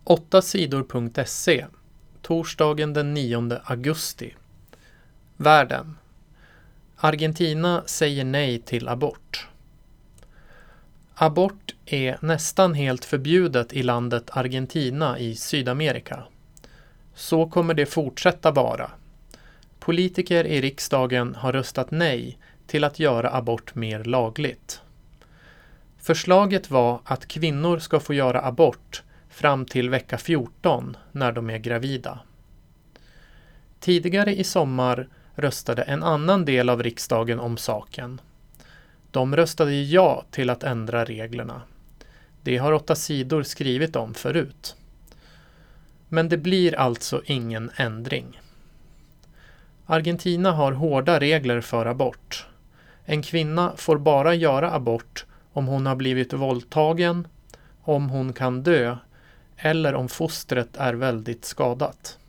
8sidor.se torsdagen den 9 augusti. Världen. Argentina säger nej till abort. Abort är nästan helt förbjudet i landet Argentina i Sydamerika. Så kommer det fortsätta vara. Politiker i riksdagen har röstat nej till att göra abort mer lagligt. Förslaget var att kvinnor ska få göra abort fram till vecka 14 när de är gravida. Tidigare i sommar röstade en annan del av riksdagen om saken. De röstade ja till att ändra reglerna. Det har 8 sidor skrivit om förut. Men det blir alltså ingen ändring. Argentina har hårda regler för abort. En kvinna får bara göra abort om hon har blivit våldtagen, om hon kan dö eller om fostret är väldigt skadat.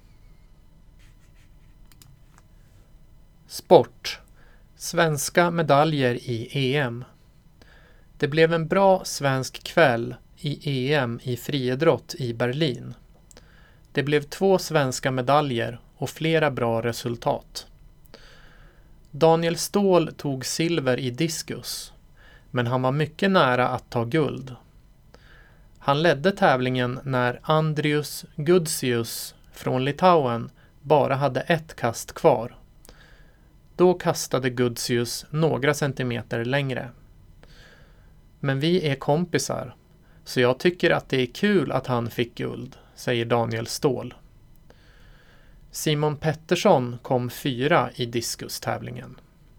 Sport. Svenska medaljer i EM. Det blev en bra svensk kväll i EM i friidrott i Berlin. Det blev 2 svenska medaljer och flera bra resultat. Daniel Ståhl tog silver i diskus, men han var mycket nära att ta guld. Han ledde tävlingen när Andrius Gudsius från Litauen bara hade 1 kast kvar. Då kastade Gudsius några centimeter längre. Men vi är kompisar, så jag tycker att det är kul att han fick guld, säger Daniel Ståhl. Simon Pettersson kom 4 i diskustävlingen.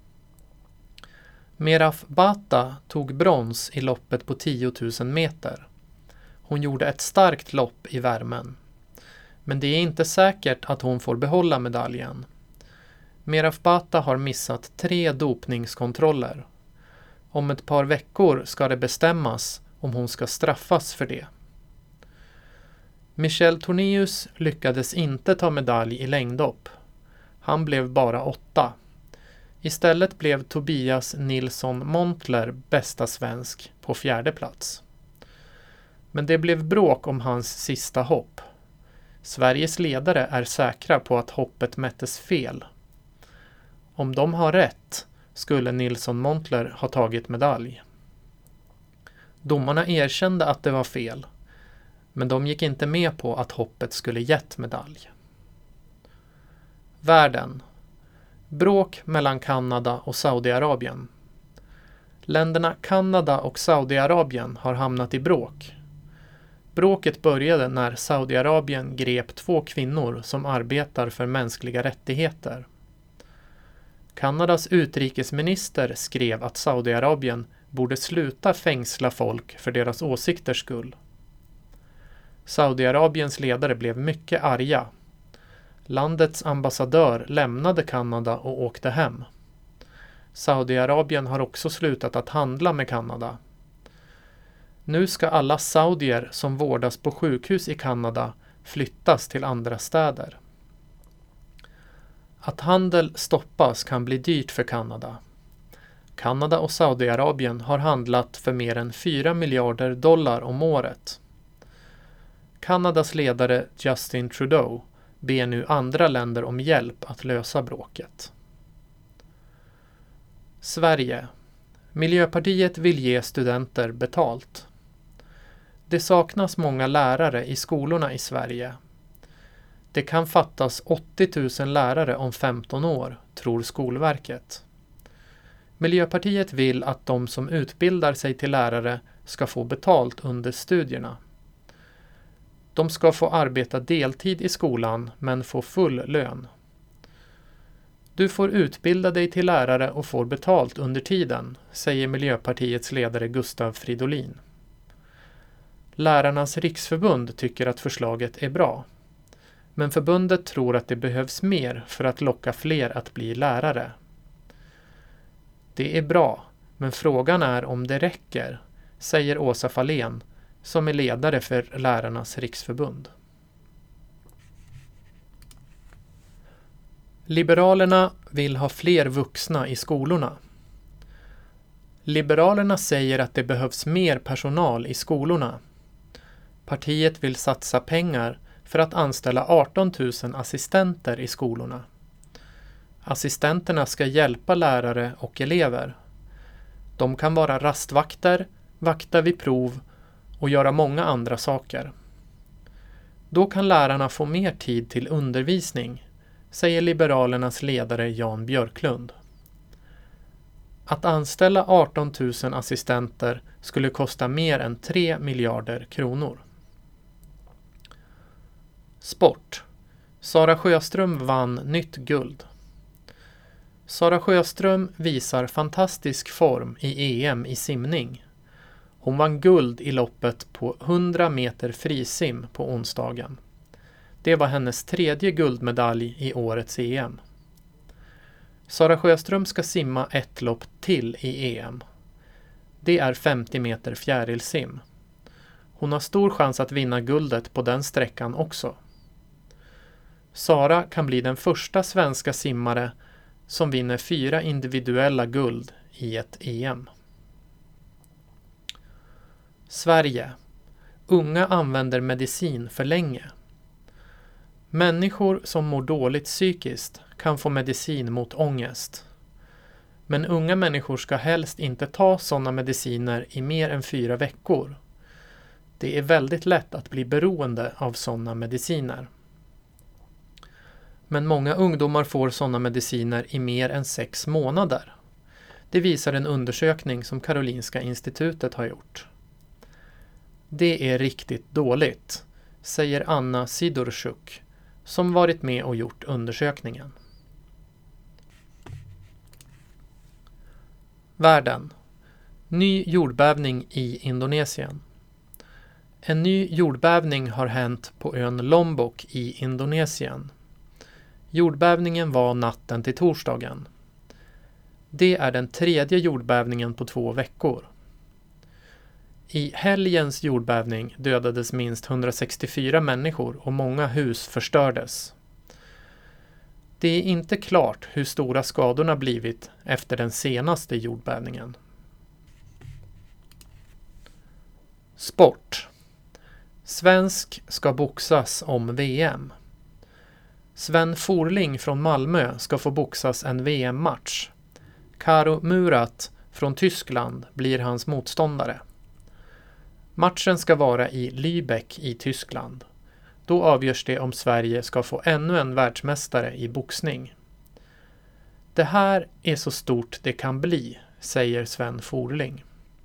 Meraf Bata tog brons i loppet på 10 000 meter. Hon gjorde ett starkt lopp i värmen. Men det är inte säkert att hon får behålla medaljen. Meraf Bata har missat 3 dopningskontroller. Om ett par veckor ska det bestämmas om hon ska straffas för det. Michel Tornéus lyckades inte ta medalj i längdhopp. Han blev bara 8. Istället blev Tobias Nilsson Montler bästa svensk på 4:e plats. Men det blev bråk om hans sista hopp. Sveriges ledare är säkra på att hoppet mättes fel. Om de har rätt skulle Nilsson Montler ha tagit medalj. Domarna erkände att det var fel, men de gick inte med på att hoppet skulle gett medalj. Världen. Bråk mellan Kanada och Saudiarabien. Länderna Kanada och Saudiarabien har hamnat i bråk. Bråket började när Saudiarabien grep 2 kvinnor som arbetar för mänskliga rättigheter. Kanadas utrikesminister skrev att Saudiarabien borde sluta fängsla folk för deras åsikters skull. Saudiarabiens ledare blev mycket arga. Landets ambassadör lämnade Kanada och åkte hem. Saudiarabien har också slutat att handla med Kanada. Nu ska alla saudier som vårdas på sjukhus i Kanada flyttas till andra städer. Att handel stoppas kan bli dyrt för Kanada. Kanada och Saudiarabien har handlat för mer än $4 miljarder om året. Kanadas ledare Justin Trudeau ber nu andra länder om hjälp att lösa bråket. Sverige. Miljöpartiet vill ge studenter betalt. Det saknas många lärare i skolorna i Sverige. Det kan fattas 80 000 lärare om 15 år, tror Skolverket. Miljöpartiet vill att de som utbildar sig till lärare ska få betalt under studierna. De ska få arbeta deltid i skolan men få full lön. Du får utbilda dig till lärare och får betalt under tiden, säger Miljöpartiets ledare Gustav Fridolin. Lärarnas riksförbund tycker att förslaget är bra. Men förbundet tror att det behövs mer för att locka fler att bli lärare. Det är bra, men frågan är om det räcker, säger Åsa Fahlén, som är ledare för Lärarnas riksförbund. Liberalerna vill ha fler vuxna i skolorna. Liberalerna säger att det behövs mer personal i skolorna. Partiet vill satsa pengar för att anställa 18 000 assistenter i skolorna. Assistenterna ska hjälpa lärare och elever. De kan vara rastvakter, vakta vid prov och göra många andra saker. Då kan lärarna få mer tid till undervisning, säger Liberalernas ledare Jan Björklund. Att anställa 18 000 assistenter skulle kosta mer än 3 miljarder kronor. Sport. Sara Sjöström vann nytt guld. Sara Sjöström visar fantastisk form i EM i simning. Hon vann guld i loppet på 100 meter frisim på onsdagen. Det var hennes 3:e guldmedalj i årets EM. Sara Sjöström ska simma ett lopp till i EM. Det är 50 meter fjärilsim. Hon har stor chans att vinna guldet på den sträckan också. Sara kan bli den första svenska simmare som vinner 4 individuella guld i ett EM. Sverige. Unga använder medicin för länge. Människor som mår dåligt psykiskt kan få medicin mot ångest. Men unga människor ska helst inte ta sådana mediciner i mer än 4 veckor. Det är väldigt lätt att bli beroende av sådana mediciner. Men många ungdomar får sådana mediciner i mer än 6 månader. Det visar en undersökning som Karolinska institutet har gjort. Det är riktigt dåligt, säger Anna Sidorchuk, som varit med och gjort undersökningen. Världen. Ny jordbävning i Indonesien. En ny jordbävning har hänt på ön Lombok i Indonesien. Jordbävningen var natten till torsdagen. Det är den 3:e jordbävningen på 2 veckor. I helgens jordbävning dödades minst 164 människor och många hus förstördes. Det är inte klart hur stora skadorna blivit efter den senaste jordbävningen. Sport. Svensk ska boxas om VM. Sven Forling från Malmö ska få boxas en VM-match. Karo Murat från Tyskland blir hans motståndare. Matchen ska vara i Lübeck i Tyskland. Då avgörs det om Sverige ska få ännu en världsmästare i boxning. Det här är så stort det kan bli, säger Sven Forling.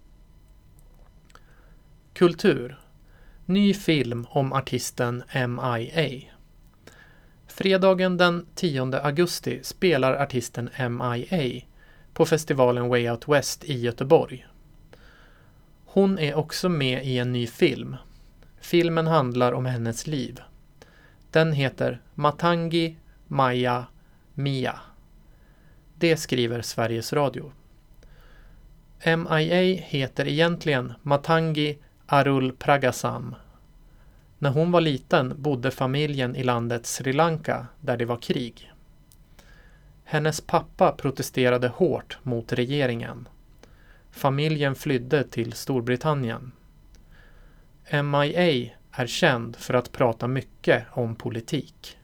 Kultur. Ny film om artisten MIA. Fredagen den 10 augusti spelar artisten MIA på festivalen Way Out West i Göteborg. Hon är också med i en ny film. Filmen handlar om hennes liv. Den heter Matangi Maya Mia. Det skriver Sveriges Radio. MIA heter egentligen Matangi Arul Pragasam. När hon var liten bodde familjen i landet Sri Lanka där det var krig. Hennes pappa protesterade hårt mot regeringen. Familjen flydde till Storbritannien. MIA är känd för att prata mycket om politik.